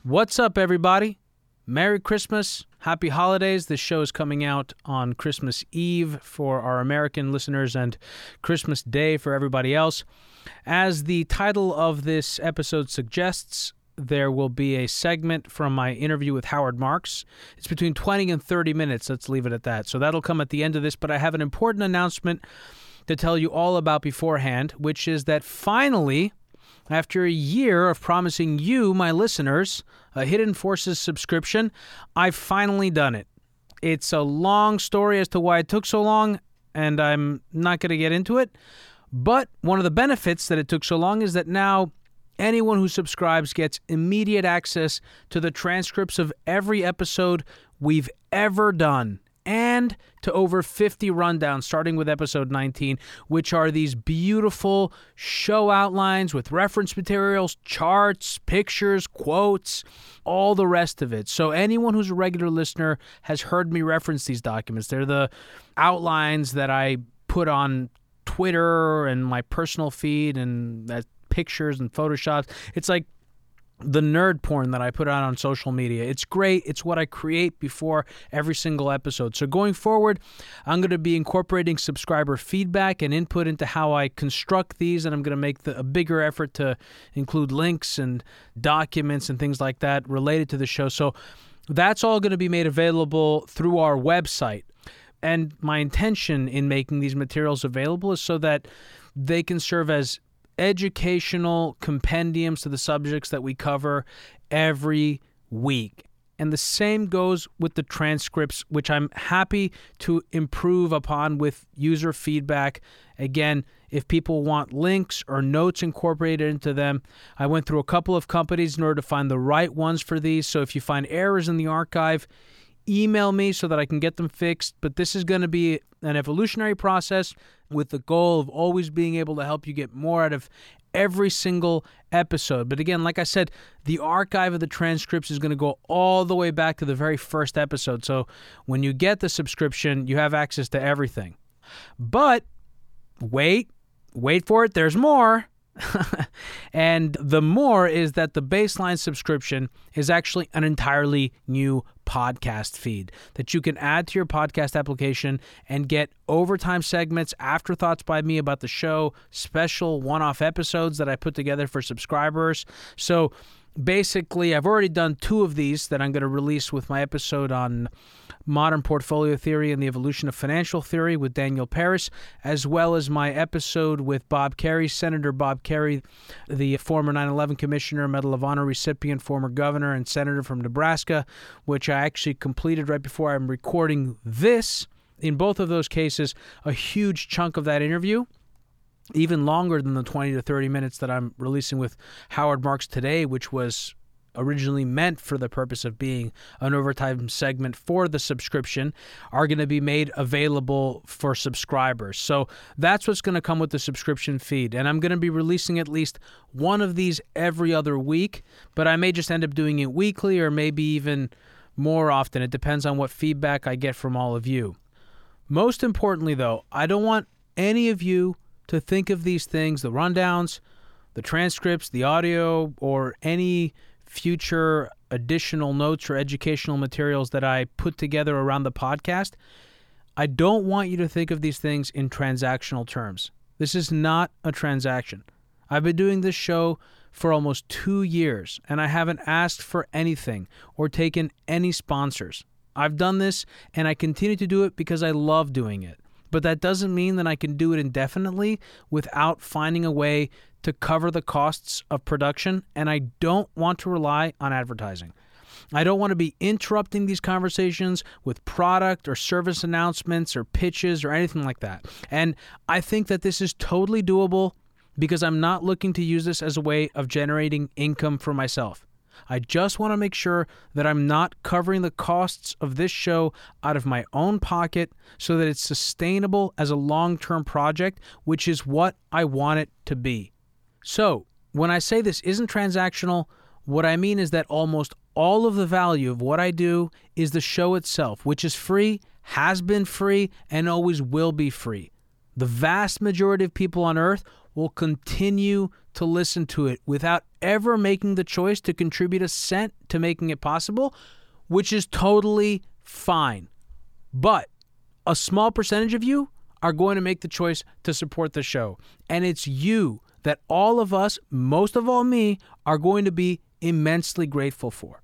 What's up, everybody? Merry Christmas. Happy holidays. This show is coming out on Christmas Eve for our American listeners and Christmas Day for everybody else. As the title of this episode suggests, there will be a segment from my interview with Howard Marks. It's between 20 and 30 minutes. Let's leave it at that. So that'll come at the end of this, but I have an important announcement to tell you all about beforehand, which is that finally, after a year of promising you, my listeners, a Hidden Forces subscription, I've finally done it. It's a long story as to why it took so long, and I'm not going to get into it. But one of the benefits that it took so long is that now anyone who subscribes gets immediate access to the transcripts of every episode we've ever done, and to over 50 rundowns, starting with episode 19, which are these beautiful show outlines with reference materials, charts, pictures, quotes, all the rest of it. So anyone who's a regular listener has heard me reference these documents. They're the outlines that I put on Twitter and my personal feed, and that pictures and Photoshops. It's like the nerd porn that I put out on social media. It's great. It's what I create before every single episode. So going forward, I'm going to be incorporating subscriber feedback and input into how I construct these, and I'm going to make a bigger effort to include links and documents and things like that related to the show. So that's all going to be made available through our website. And my intention in making these materials available is so that they can serve as educational compendiums to the subjects that we cover every week. And the same goes with the transcripts, which I'm happy to improve upon with user feedback. Again, if people want links or notes incorporated into them, I went through a couple of companies in order to find the right ones for these. So if you find errors in the archive, email me so that I can get them fixed. But this is going to be an evolutionary process with the goal of always being able to help you get more out of every single episode. But again, like I said, the archive of the transcripts is going to go all the way back to the very first episode. So when you get the subscription, you have access to everything. But wait for it, there's more. And the more is that the baseline subscription is actually an entirely new podcast feed that you can add to your podcast application and get overtime segments, afterthoughts by me about the show, special one-off episodes that I put together for subscribers. So basically, I've already done 2 of these that I'm going to release with my episode on modern portfolio theory and the evolution of financial theory with Daniel Paris, as well as my episode with Bob Kerrey, Senator Bob Kerrey, the former 9/11 Commissioner, Medal of Honor recipient, former governor and senator from Nebraska, which I actually completed right before I'm recording this. In both of those cases, a huge chunk of that interview, even longer than the 20 to 30 minutes that I'm releasing with Howard Marks today, which was originally meant for the purpose of being an overtime segment for the subscription, are going to be made available for subscribers. So that's what's going to come with the subscription feed. And I'm going to be releasing at least one of these every other week, but I may just end up doing it weekly or maybe even more often. It depends on what feedback I get from all of you. Most importantly, though, I don't want any of you to think of these things, the rundowns, the transcripts, the audio, or any future additional notes or educational materials that I put together around the podcast. I don't want you to think of these things in transactional terms. This is not a transaction. I've been doing this show for almost 2 years, and I haven't asked for anything or taken any sponsors. I've done this, and I continue to do it because I love doing it. But that doesn't mean that I can do it indefinitely without finding a way to cover the costs of production, and I don't want to rely on advertising. I don't want to be interrupting these conversations with product or service announcements or pitches or anything like that. And I think that this is totally doable because I'm not looking to use this as a way of generating income for myself. I just want to make sure that I'm not covering the costs of this show out of my own pocket so that it's sustainable as a long-term project, which is what I want it to be. So, when I say this isn't transactional, what I mean is that almost all of the value of what I do is the show itself, which is free, has been free, and always will be free. The vast majority of people on Earth will continue to listen to it without ever making the choice to contribute a cent to making it possible, which is totally fine. But a small percentage of you are going to make the choice to support the show. And it's you that all of us, most of all me, are going to be immensely grateful for.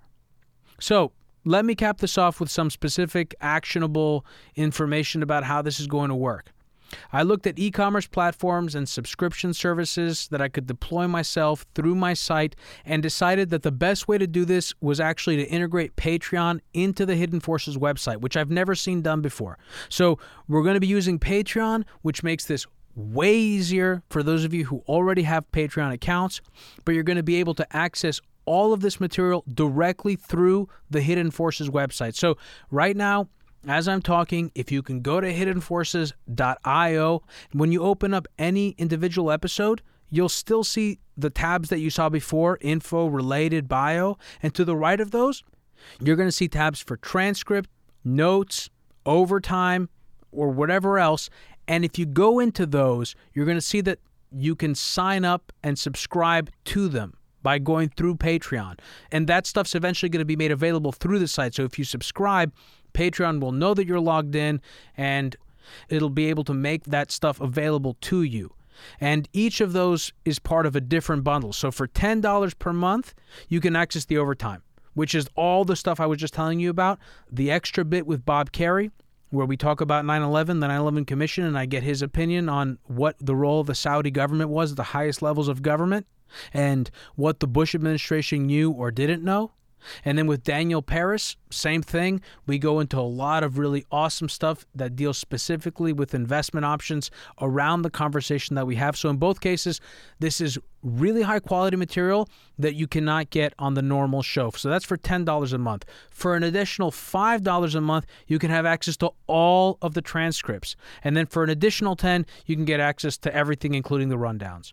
So let me cap this off with some specific actionable information about how this is going to work. I looked at e-commerce platforms and subscription services that I could deploy myself through my site and decided that the best way to do this was actually to integrate Patreon into the Hidden Forces website, which I've never seen done before. So we're going to be using Patreon, which makes this way easier for those of you who already have Patreon accounts, but you're going to be able to access all of this material directly through the Hidden Forces website. So right now, as I'm talking, if you can go to hiddenforces.io, when you open up any individual episode, you'll still see the tabs that you saw before, info, related, bio, and to the right of those, you're going to see tabs for transcript, notes, overtime, or whatever else. And if you go into those, you're going to see that you can sign up and subscribe to them by going through Patreon. And that stuff's eventually going to be made available through the site. So if you subscribe, Patreon will know that you're logged in and it'll be able to make that stuff available to you. And each of those is part of a different bundle. So for $10 per month, you can access the overtime, which is all the stuff I was just telling you about. The extra bit with Bob Kerrey, where we talk about 9/11, the 9/11 Commission, and I get his opinion on what the role of the Saudi government was at the highest levels of government and what the Bush administration knew or didn't know. And then with Daniel Paris, same thing. We go into a lot of really awesome stuff that deals specifically with investment options around the conversation that we have. So in both cases, this is really high quality material that you cannot get on the normal show. So that's for $10 a month. For an additional $5 a month, you can have access to all of the transcripts. And then for an additional $10, you can get access to everything, including the rundowns.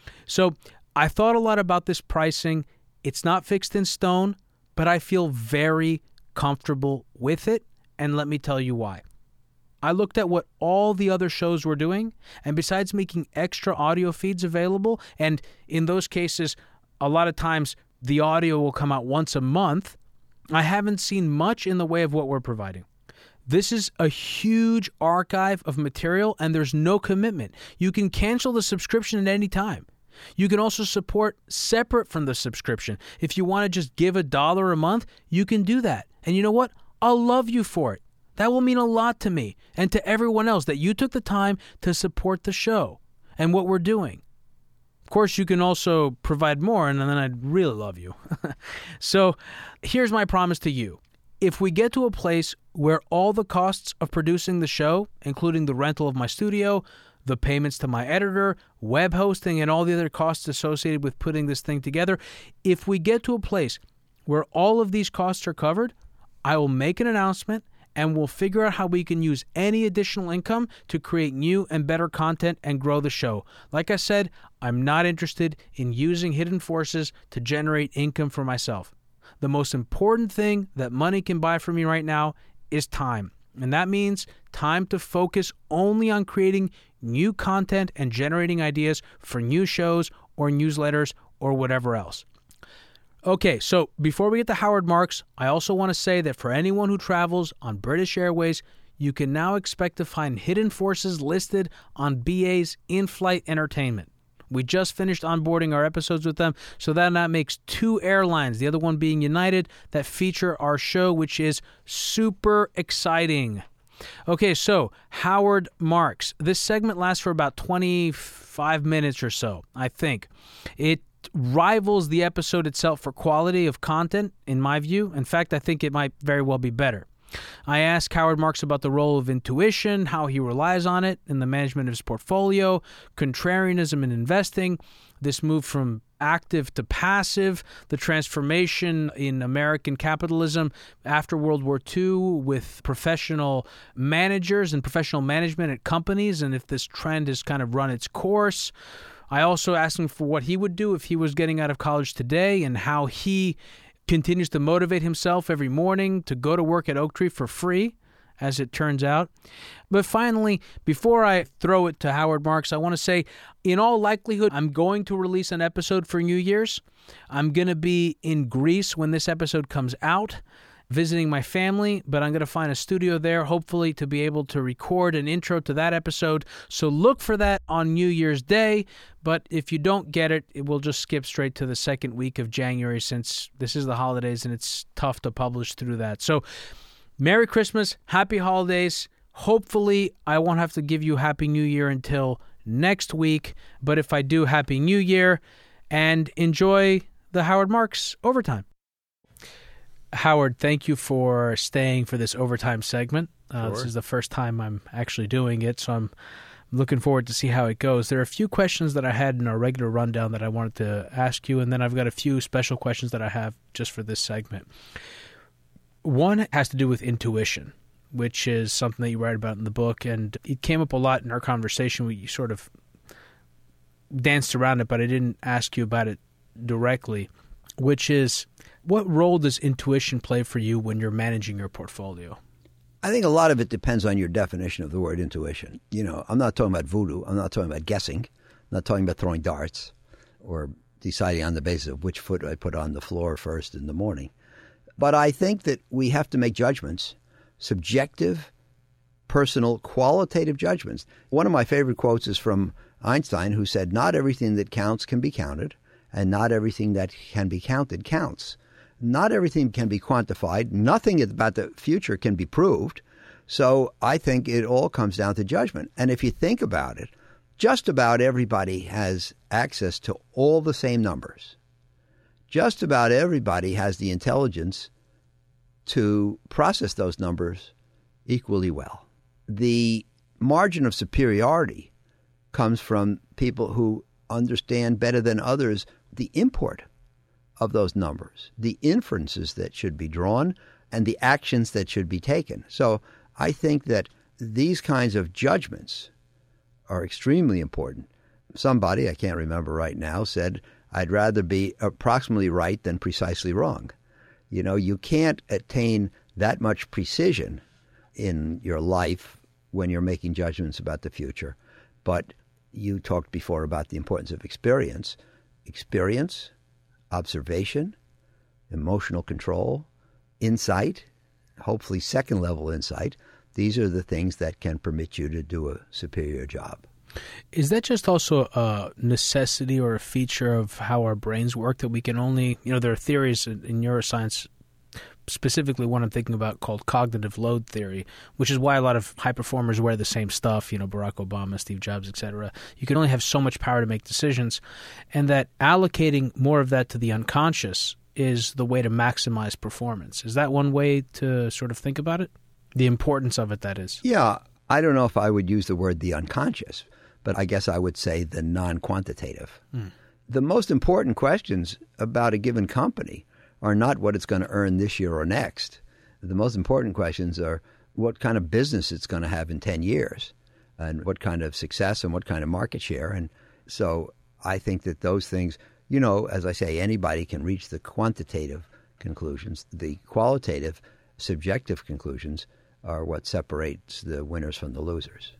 So I thought a lot about this pricing. It's not fixed in stone, but I feel very comfortable with it, and let me tell you why. I looked at what all the other shows were doing, and besides making extra audio feeds available, and in those cases, a lot of times the audio will come out once a month, I haven't seen much in the way of what we're providing. This is a huge archive of material, and there's no commitment. You can cancel the subscription at any time. You can also support separate from the subscription. If you want to just give $1 a month, you can do that. And you know what? I'll love you for it. That will mean a lot to me and to everyone else that you took the time to support the show and what we're doing. Of course, you can also provide more, and then I'd really love you. So here's my promise to you. If we get to a place where all the costs of producing the show, including the rental of my studio, the payments to my editor, web hosting, and all the other costs associated with putting this thing together, if we get to a place where all of these costs are covered, I will make an announcement and we'll figure out how we can use any additional income to create new and better content and grow the show. Like I said, I'm not interested in using Hidden Forces to generate income for myself. The most important thing that money can buy for me right now is time. And that means time to focus only on creating new content and generating ideas for new shows or newsletters or whatever else. Okay, so before we get to Howard Marks, I also want to say that for anyone who travels on British Airways, you can now expect to find Hidden Forces listed on BA's in-flight entertainment. We just finished onboarding our episodes with them, so that makes 2 airlines, the other one being United, that feature our show, which is super exciting. Okay, so Howard Marks. This segment lasts for about 25 minutes or so, I think. It rivals the episode itself for quality of content, in my view. In fact, I think it might very well be better. I asked Howard Marks about the role of intuition, how he relies on it in the management of his portfolio, contrarianism in investing, this move from active to passive, the transformation in American capitalism after World War II with professional managers and professional management at companies, and if this trend has kind of run its course. I also asked him for what he would do if he was getting out of college today and how he continues to motivate himself every morning to go to work at Oaktree for free as it turns out. But finally, before I throw it to Howard Marks, I want to say, in all likelihood, I'm going to release an episode for New Year's. I'm going to be in Greece when this episode comes out, visiting my family, but I'm going to find a studio there, hopefully, to be able to record an intro to that episode. So look for that on New Year's Day. But if you don't get it, it will just skip straight to the second week of January, since this is the holidays and it's tough to publish through that. So Merry Christmas, Happy Holidays. Hopefully, I won't have to give you Happy New Year until next week. But if I do, Happy New Year, and enjoy the Howard Marks Overtime. Howard, thank you for staying for this overtime segment. Sure. This is the first time I'm actually doing it, so I'm looking forward to see how it goes. There are a few questions that I had in our regular rundown that I wanted to ask you, and then I've got a few special questions that I have just for this segment. One has to do with intuition, which is something that you write about in the book, and it came up a lot in our conversation. We sort of danced around it, but I didn't ask you about it directly, which is, what role does intuition play for you when you're managing your portfolio? I think a lot of it depends on your definition of the word intuition. I'm not talking about voodoo. I'm not talking about guessing. I'm not talking about throwing darts or deciding on the basis of which foot I put on the floor first in the morning. But I think that we have to make judgments, subjective, personal, qualitative judgments. One of my favorite quotes is from Einstein, who said, "Not everything that counts can be counted, and not everything that can be counted counts." Not everything can be quantified. Nothing about the future can be proved. So I think it all comes down to judgment. And if you think about it, just about everybody has access to all the same numbers. Just about everybody has the intelligence to process those numbers equally well. The margin of superiority comes from people who understand better than others the import of those numbers, the inferences that should be drawn, and the actions that should be taken. So I think that these kinds of judgments are extremely important. Somebody, I can't remember right now, said, "I'd rather be approximately right than precisely wrong." You can't attain that much precision in your life when you're making judgments about the future. But you talked before about the importance of experience. Experience, observation, emotional control, insight, hopefully second-level insight. These are the things that can permit you to do a superior job. Is that just also a necessity or a feature of how our brains work, that we can only, there are theories in neuroscience, specifically one I'm thinking about called cognitive load theory, which is why a lot of high performers wear the same stuff, Barack Obama, Steve Jobs, etc. You can only have so much power to make decisions, and that allocating more of that to the unconscious is the way to maximize performance. Is that one way to sort of think about it? The importance of it, that is. Yeah. I don't know if I would use the word the unconscious, but I guess I would say the non-quantitative. The most important questions about a given company are not what it's going to earn this year or next. The most important questions are what kind of business it's going to have in 10 years and what kind of success and what kind of market share. And so I think that those things, as I say, anybody can reach the quantitative conclusions. The qualitative, subjective conclusions are what separates the winners from the losers.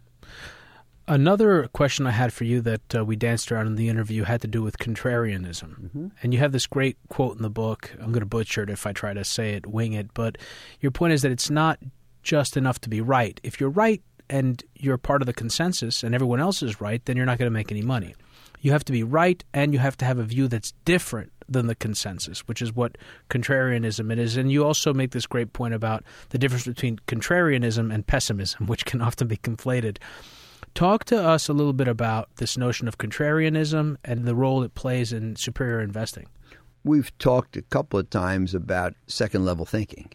Another question I had for you that we danced around in the interview had to do with contrarianism. Mm-hmm. And you have this great quote in the book. I'm going to butcher it if I try to say it, wing it. But your point is that it's not just enough to be right. If you're right and you're part of the consensus and everyone else is right, then you're not going to make any money. You have to be right, and you have to have a view that's different than the consensus, which is what contrarianism it is. And you also make this great point about the difference between contrarianism and pessimism, which can often be conflated. Talk to us a little bit about this notion of contrarianism and the role it plays in superior investing. We've talked a couple of times about second-level thinking.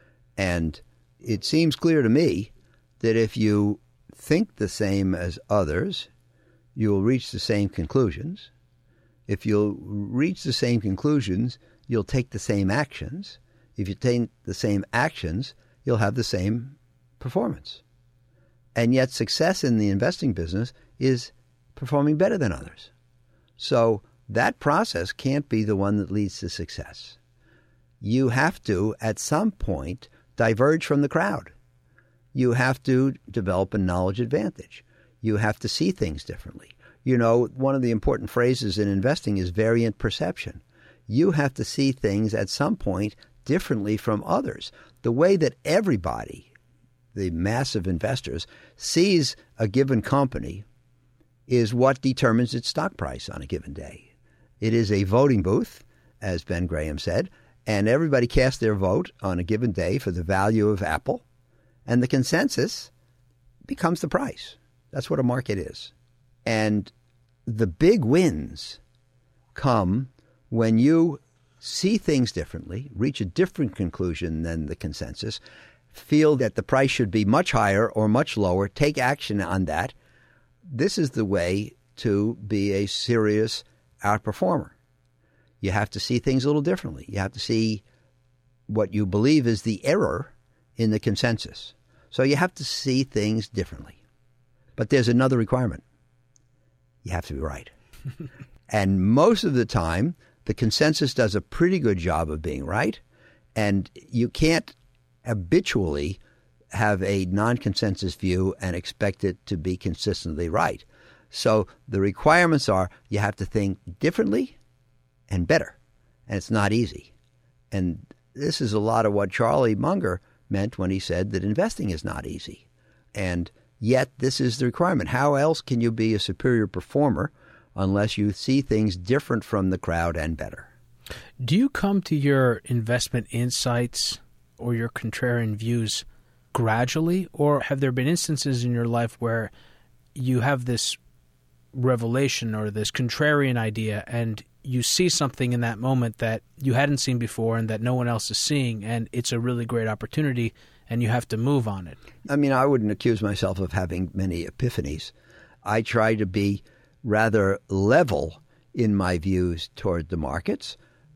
And it seems clear to me that if you think the same as others, you'll reach the same conclusions. If you'll reach the same conclusions, you'll take the same actions. If you take the same actions, you'll have the same performance. And yet success in the investing business is performing better than others. So that process can't be the one that leads to success. You have to, at some point, diverge from the crowd. you have to develop a knowledge advantage. You have to see things differently. You know, one of the important phrases in investing is variant perception. You have to see things at some point differently from others. The way that everybody, the massive investors, sees a given company is what determines its stock price on a given day. It is a voting booth, as Ben Graham said, and everybody casts their vote on a given day for the value of Apple, and the consensus becomes the price. That's what a market is. And the big wins come when you see things differently, reach a different conclusion than the consensus, feel that the price should be much higher or much lower, take action on that. This is the way to be a serious outperformer. You have to see things a little differently. You have to see what you believe is the error in the consensus. So you have to see things differently. But there's another requirement. You have to be right. And most of the time, the consensus does a pretty good job of being right, and you can't habitually have a non-consensus view and expect it to be consistently right. So the requirements are you have to think differently and better, and it's not easy. And this is a lot of what Charlie Munger meant when he said that investing is not easy. And yet this is the requirement. How else can you be a superior performer unless you see things different from the crowd and better? Do you come to your investment insights or your contrarian views gradually, or have there been instances in your life where you have this revelation or this contrarian idea and you see something in that moment that you hadn't seen before and that no one else is seeing, and it's a really great opportunity and you have to move on it? I mean, I wouldn't accuse myself of having many epiphanies. I try to be rather level in my views toward the markets.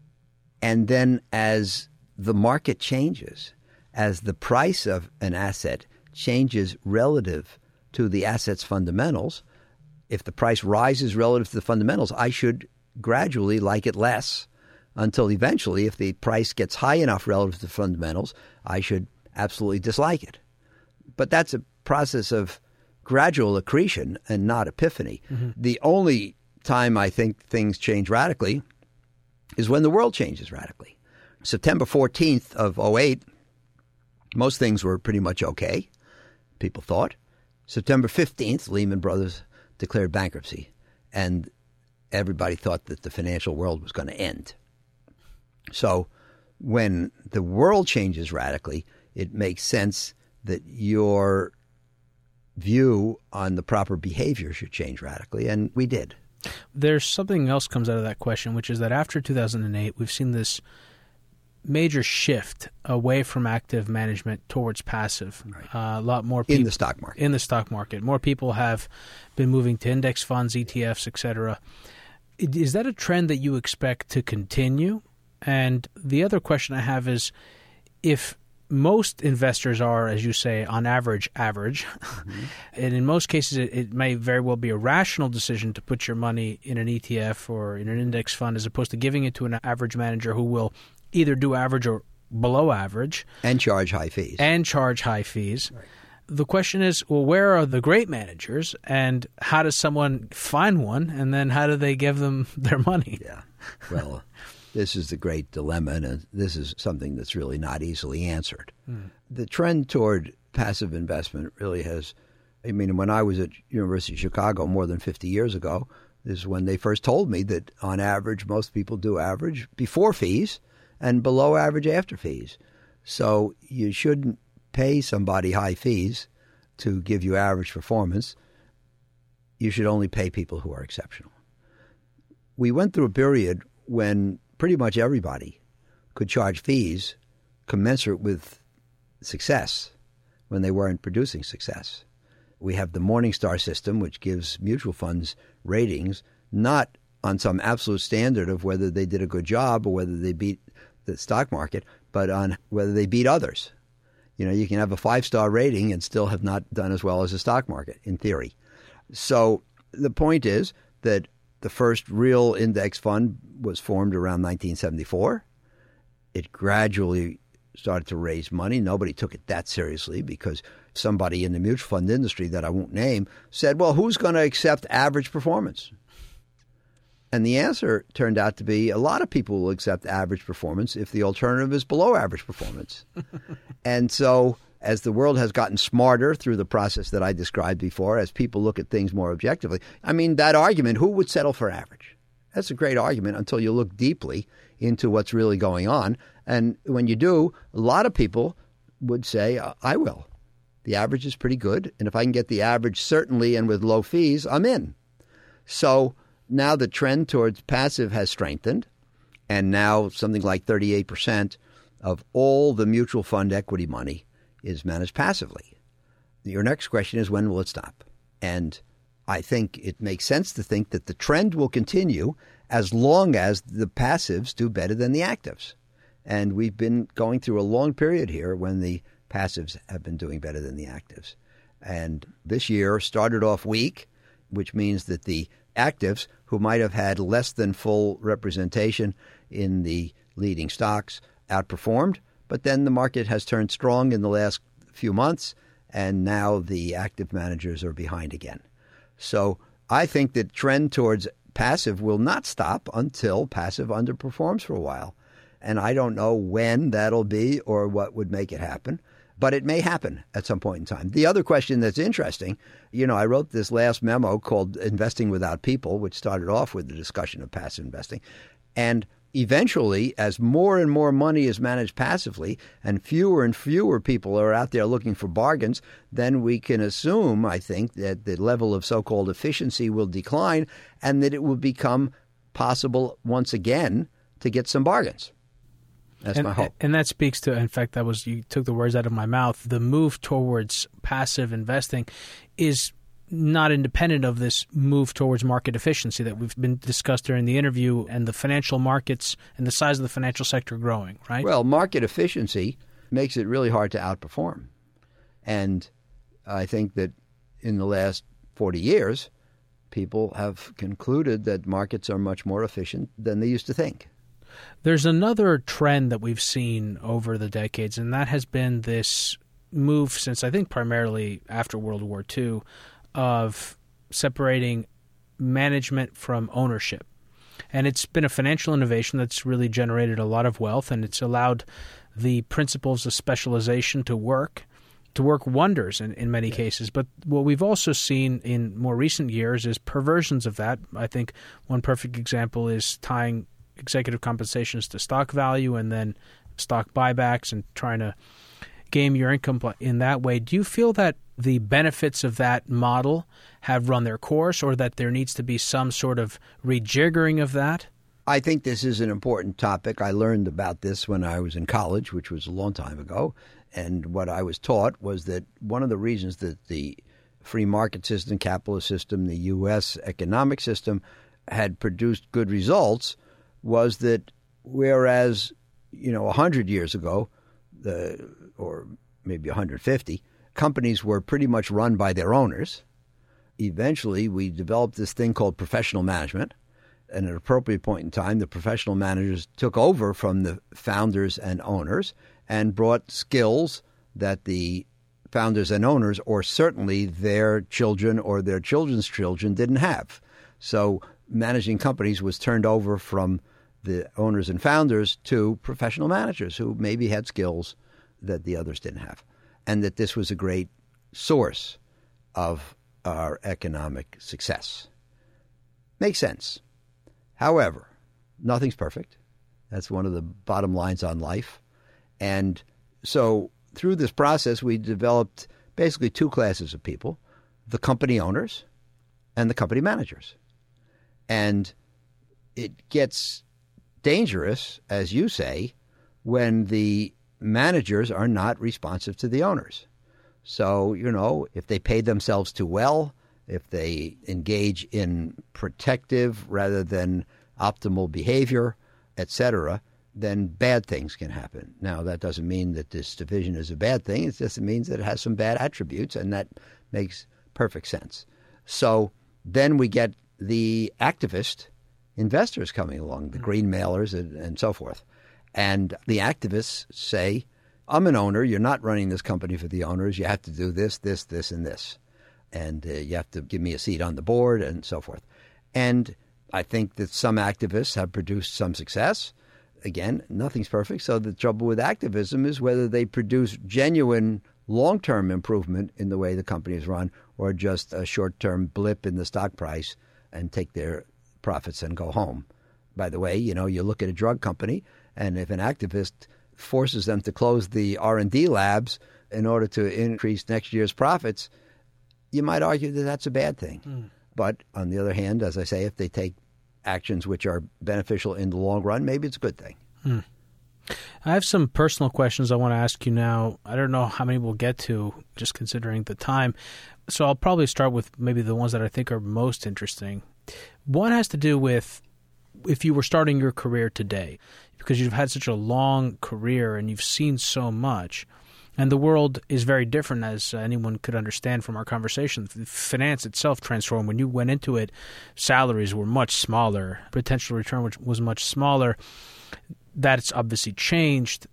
And then as the market changes, as the price of an asset changes relative to the asset's fundamentals, if the price rises relative to the fundamentals, I should gradually like it less until eventually, if the price gets high enough relative to the fundamentals, I should absolutely dislike it. But that's a process of gradual accretion and not epiphany. Mm-hmm. The only time I think things change radically is when the world changes radically. September 14th of 2008, most things were pretty much okay, people thought. September 15th, Lehman Brothers declared bankruptcy, and everybody thought that the financial world was going to end. So when the world changes radically, it makes sense that your view on the proper behavior should change radically, and we did. There's something else comes out of that question, which is that after 2008, we've seen this major shift away from active management towards passive. Right. A lot more people in the stock market. In the stock market, more people have been moving to index funds, ETFs, etc. Is that a trend that you expect to continue? And the other question I have is, if most investors are, as you say, on average, mm-hmm. and in most cases it may very well be a rational decision to put your money in an ETF or in an index fund as opposed to giving it to an average manager who will either do average or below average. And charge high fees. Right. The question is, well, where are the great managers, and how does someone find one, and then how do they give them their money? Yeah, well, this is the great dilemma, and this is something that's really not easily answered. The trend toward passive investment really has, I mean, when I was at University of Chicago more than 50 years ago, this is when they first told me that on average, most people do average before fees and below average after fees. So you shouldn't pay somebody high fees to give you average performance. You should only pay people who are exceptional. We went through a period when pretty much everybody could charge fees commensurate with success when they weren't producing success. We have the Morningstar system, which gives mutual funds ratings, not on some absolute standard of whether they did a good job or whether they beat the stock market, but on whether they beat others. You know, you can have a 5-star rating and still have not done as well as the stock market, in theory. So the point is that the first real index fund was formed around 1974. It gradually started to raise money. Nobody took it that seriously because somebody in the mutual fund industry that I won't name said, well, who's going to accept average performance? And the answer turned out to be a lot of people will accept average performance if the alternative is below average performance. And so as the world has gotten smarter through the process that I described before, as people look at things more objectively, I mean, that argument, who would settle for average? That's a great argument until you look deeply into what's really going on. And when you do, a lot of people would say, I will. The average is pretty good. And if I can get the average certainly and with low fees, I'm in. So now the trend towards passive has strengthened. And now something like 38% of all the mutual fund equity money is managed passively. Your next question is, when will it stop? And I think it makes sense to think that the trend will continue as long as the passives do better than the actives. And we've been going through a long period here when the passives have been doing better than the actives. And this year started off weak, which means that the actives, who might have had less than full representation in the leading stocks, outperformed. But then the market has turned strong in the last few months, and now the active managers are behind again. So I think the trend towards passive will not stop until passive underperforms for a while. And I don't know when that'll be or what would make it happen, but it may happen at some point in time. The other question that's interesting, I wrote this last memo called Investing Without People, which started off with the discussion of passive investing. And eventually, as more and more money is managed passively and fewer people are out there looking for bargains, then we can assume, I think, that the level of so-called efficiency will decline and that it will become possible once again to get some bargains. That's my hope. And that speaks to, in fact, you took the words out of my mouth. The move towards passive investing is not independent of this move towards market efficiency that we've been discussed during the interview, and the financial markets and the size of the financial sector growing, right? Well, market efficiency makes it really hard to outperform. And I think that in the last 40 years, people have concluded that markets are much more efficient than they used to think. There's another trend that we've seen over the decades, and that has been this move since, I think, primarily after World War II, of separating management from ownership. And it's been a financial innovation that's really generated a lot of wealth, and it's allowed the principles of specialization to work wonders in many cases. But what we've also seen in more recent years is perversions of that. I think one perfect example is tying executive compensations to stock value and then stock buybacks and trying to game your income in that way. Do you feel that the benefits of that model have run their course, or that there needs to be some sort of rejiggering of that? I think this is an important topic. I learned about this when I was in college, which was a long time ago. And what I was taught was that one of the reasons that the free market system, capitalist system, the U.S. economic system had produced good results was that whereas, 100 years ago, or maybe 150, companies were pretty much run by their owners. Eventually, we developed this thing called professional management. And at an appropriate point in time, the professional managers took over from the founders and owners and brought skills that the founders and owners, or certainly their children or their children's children, didn't have. So managing companies was turned over from the owners and founders to professional managers who maybe had skills that the others didn't have. And that this was a great source of our economic success. Makes sense. However, nothing's perfect. That's one of the bottom lines on life. And so through this process, we developed basically two classes of people, the company owners and the company managers. And it gets dangerous, as you say, when the managers are not responsive to the owners. So, if they pay themselves too well, if they engage in protective rather than optimal behavior, etc., then bad things can happen. Now, that doesn't mean that this division is a bad thing. It just means that it has some bad attributes, and that makes perfect sense. So then we get the activist investors coming along, the green mailers and so forth. And the activists say, I'm an owner. You're not running this company for the owners. You have to do this, this, this, and this. And you have to give me a seat on the board and so forth. And I think that some activists have produced some success. Again, nothing's perfect. So the trouble with activism is whether they produce genuine long-term improvement in the way the company is run or just a short-term blip in the stock price and take their profits and go home. By the way, you look at a drug company, and if an activist forces them to close the R&D labs in order to increase next year's profits, you might argue that that's a bad thing. But on the other hand, as I say, if they take actions which are beneficial in the long run, maybe it's a good thing. I have some personal questions I want to ask you now. I don't know how many we'll get to, just considering the time. So I'll probably start with maybe the ones that I think are most interesting. One has to do with if you were starting your career today, because you've had such a long career and you've seen so much. And the world is very different, as anyone could understand from our conversation. Finance itself transformed. When you went into it, salaries were much smaller. Potential return was much smaller. That's obviously changed.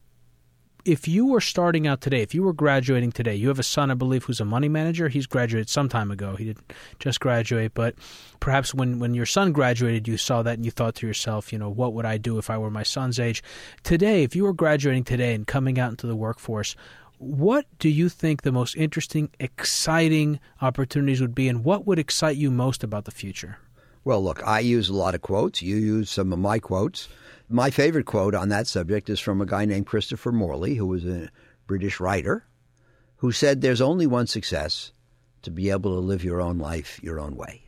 If you were starting out today, if you were graduating today, you have a son, I believe, who's a money manager. He's graduated some time ago. He didn't just graduate. But perhaps when your son graduated, you saw that and you thought to yourself, what would I do if I were my son's age? Today, if you were graduating today and coming out into the workforce, what do you think the most interesting, exciting opportunities would be, and what would excite you most about the future? Well, look, I use a lot of quotes. You use some of my quotes. My favorite quote on that subject is from a guy named Christopher Morley, who was a British writer, who said there's only one success: to be able to live your own life your own way.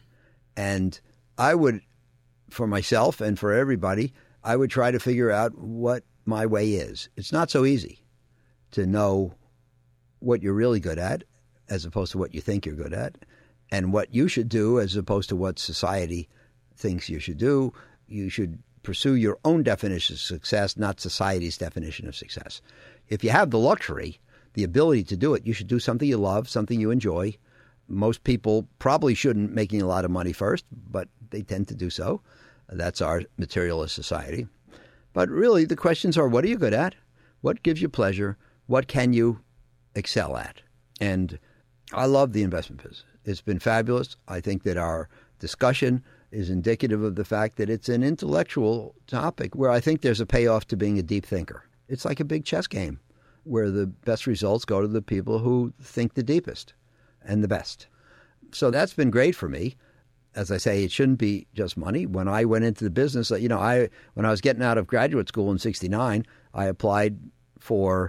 And I would, for myself and for everybody, I would try to figure out what my way is. It's not so easy to know what you're really good at as opposed to what you think you're good at, and what you should do as opposed to what society thinks you should do. You should pursue your own definition of success, not society's definition of success. If you have the luxury, the ability to do it, you should do something you love, something you enjoy. Most people probably shouldn't making a lot of money first, but they tend to do so. That's our materialist society. But really, the questions are, what are you good at? What gives you pleasure? What can you excel at? And I love the investment business. It's been fabulous. I think that our discussion is indicative of the fact that it's an intellectual topic where I think there's a payoff to being a deep thinker. It's like a big chess game where the best results go to the people who think the deepest and the best. So that's been great for me. As I say, it shouldn't be just money. When I went into the business, when I was getting out of graduate school in 1969, I applied for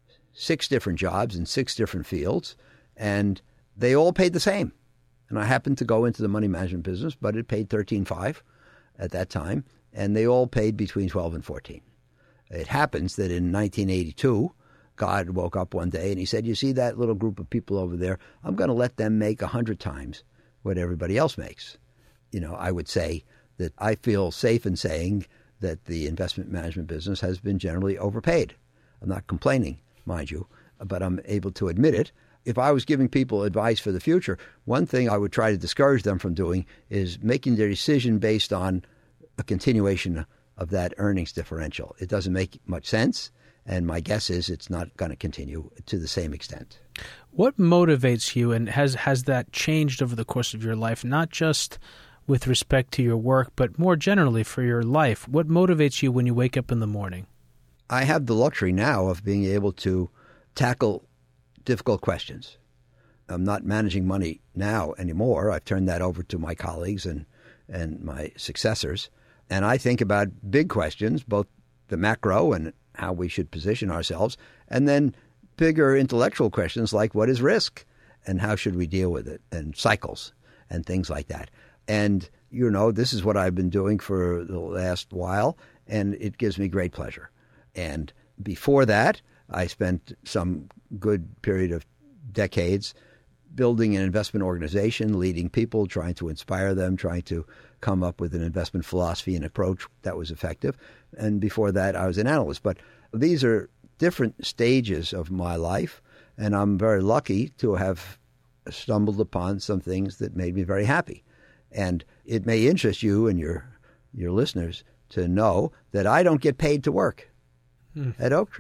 6 different jobs in 6 different fields, and they all paid the same. And I happened to go into the money management business, but it paid $13,500 at that time, and they all paid between $12,000 and $14,000. It happens that in 1982, God woke up one day and he said, you see that little group of people over there? I'm going to let them make 100 times what everybody else makes. I would say that I feel safe in saying that the investment management business has been generally overpaid. I'm not complaining, mind you, but I'm able to admit it. If I was giving people advice for the future, one thing I would try to discourage them from doing is making their decision based on a continuation of that earnings differential. It doesn't make much sense, and my guess is it's not going to continue to the same extent. What motivates you, and has that changed over the course of your life, not just with respect to your work, but more generally for your life? What motivates you when you wake up in the morning? I have the luxury now of being able to tackle difficult questions. I'm not managing money now anymore. I've turned that over to my colleagues and my successors. And I think about big questions, both the macro and how we should position ourselves, and then bigger intellectual questions like what is risk and how should we deal with it, and cycles and things like that. And, this is what I've been doing for the last while, and it gives me great pleasure. And before that, I spent some good period of decades building an investment organization, leading people, trying to inspire them, trying to come up with an investment philosophy and approach that was effective. And before that, I was an analyst. But these are different stages of my life, and I'm very lucky to have stumbled upon some things that made me very happy. And it may interest you and your listeners to know that I don't get paid to work at Oaktree.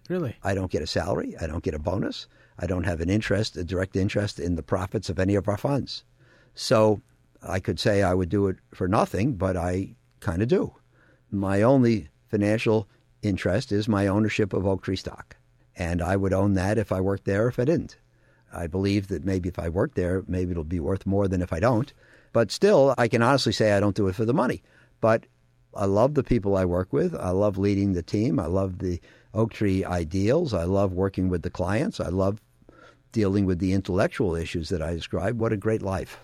Really? I don't get a salary. I don't get a bonus. I don't have a direct interest in the profits of any of our funds. So I could say I would do it for nothing, but I kind of do. My only financial interest is my ownership of Oaktree stock. And I would own that if I worked there or if I didn't. I believe that maybe if I work there, maybe it'll be worth more than if I don't. But still, I can honestly say I don't do it for the money. But I love the people I work with. I love leading the team. I love the Oaktree ideals. I love working with the clients. I love dealing with the intellectual issues that I described. What a great life.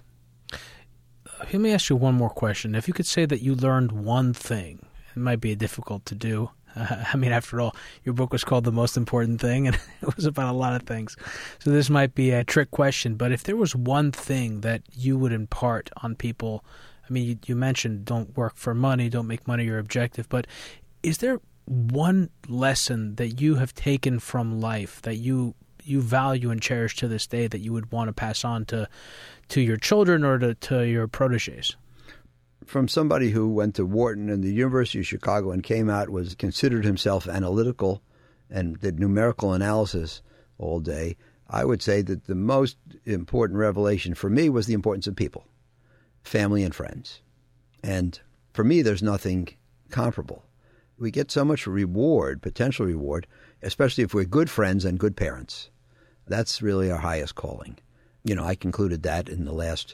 Let me ask you one more question. If you could say that you learned one thing, it might be difficult to do. I mean, after all, your book was called The Most Important Thing, and it was about a lot of things. So this might be a trick question, but if there was one thing that you would impart on people, I mean, you mentioned don't work for money, don't make money your objective, but is there one lesson that you have taken from life that you value and cherish to this day that you would want to pass on to your children or to your protégés? From somebody who went to Wharton and the University of Chicago and came out, considered himself analytical and did numerical analysis all day, I would say that the most important revelation for me was the importance of people, family and friends. And for me, there's nothing comparable. We get so much reward, potential reward, especially if we're good friends and good parents. That's really our highest calling. I concluded that in the last,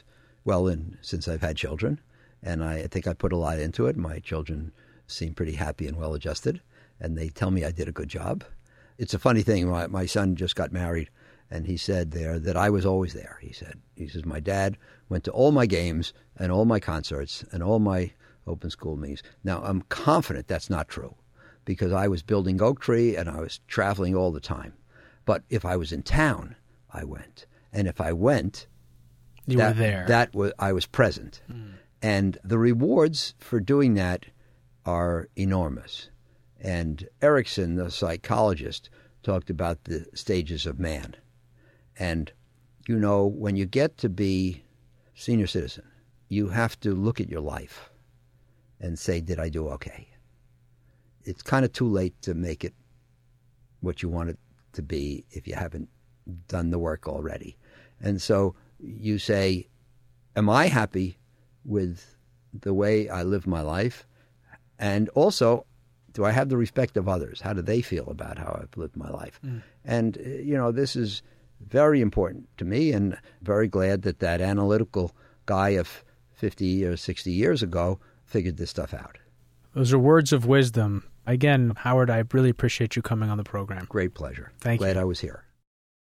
since I've had children. And I think I put a lot into it. My children seem pretty happy and well-adjusted, and they tell me I did a good job. It's a funny thing. My son just got married, and he said there that I was always there. He says, my dad went to all my games and all my concerts and all my open school meetings. Now, I'm confident that's not true because I was building Oaktree and I was traveling all the time. But if I was in town, I went. And if I went, you were there. I was present. Mm. And the rewards for doing that are enormous. And Erickson, the psychologist, talked about the stages of man. And, when you get to be senior citizen, you have to look at your life and say, did I do okay? It's kind of too late to make it what you want it to be if you haven't done the work already. And so you say, am I happy with the way I live my life? And also, do I have the respect of others? How do they feel about how I've lived my life? Mm. And, this is very important to me, and very glad that analytical guy of 50 or 60 years ago figured this stuff out. Those are words of wisdom. Again, Howard, I really appreciate you coming on the program. Great pleasure. Thank you. Glad I was here.